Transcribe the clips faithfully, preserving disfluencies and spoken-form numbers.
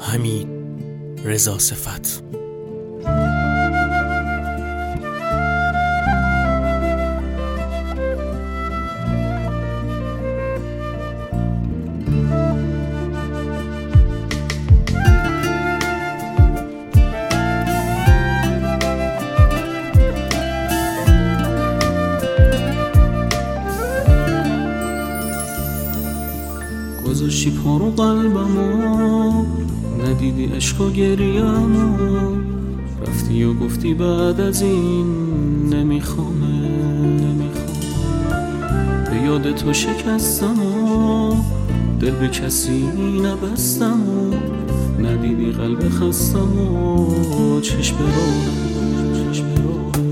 حمید رضا صفت. گذاشتی پا رو قلبمو، ندیدی عشق و گریه‌مو، رفتی و گفتی بعد از این نمیخوامه نمیخوام. به یاد تو شکستم و دل به کسی نبستم و ندیدی قلب خستم و چشم برانم چشم برانم.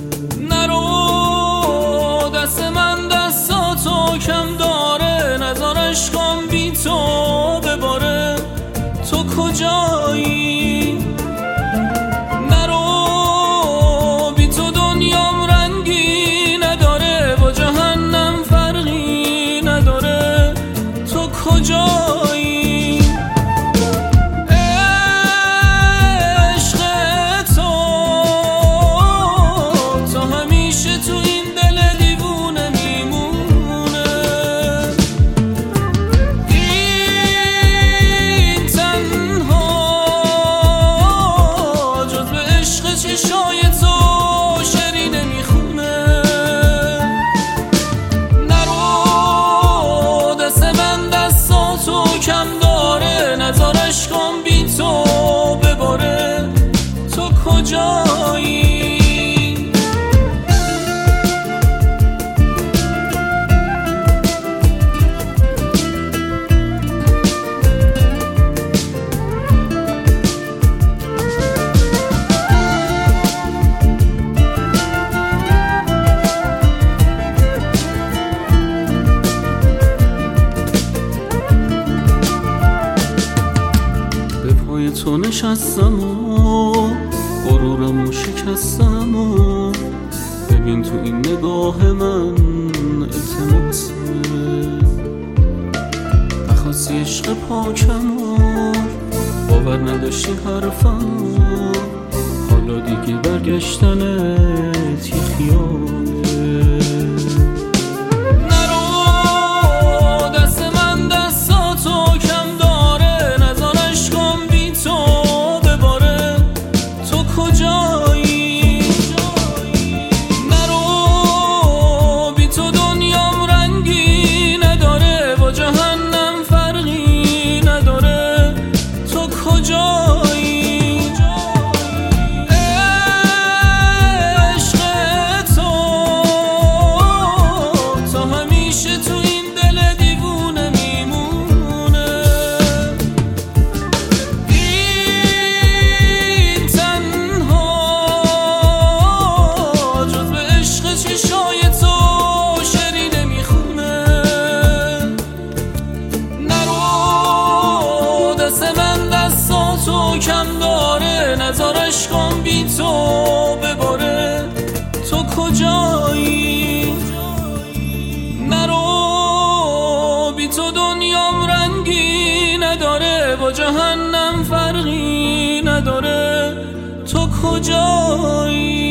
نرو دست من دستاتو کم داره، نذار عشقم بی تو بباره. تو کجایی؟ نرو بی تو دنیام رنگی نداره، با جهنم فرقی نداره. تو کجایی؟ عشق تو تو همیشه تو این دل دیوونه میمونه. این تنها جز به عشق چشای تو شری نمیخونه. نرو دست من دستاتو کم داره، نذار عشقم بی تو بباره. تو کجایی؟ به پای تو نشستم و غرورمو شکستم و ببین تو این نگاه من التماسه. نخواستی عشق پاکم و باور نداشتی حرفم و حالا دیگه برگشتنت یه خیاله. تو کم داره، نذار عشقم بی تو بباره. تو کجایی؟ نرو بی تو دنیام رنگی نداره، با جهنم فرقی نداره. تو کجایی؟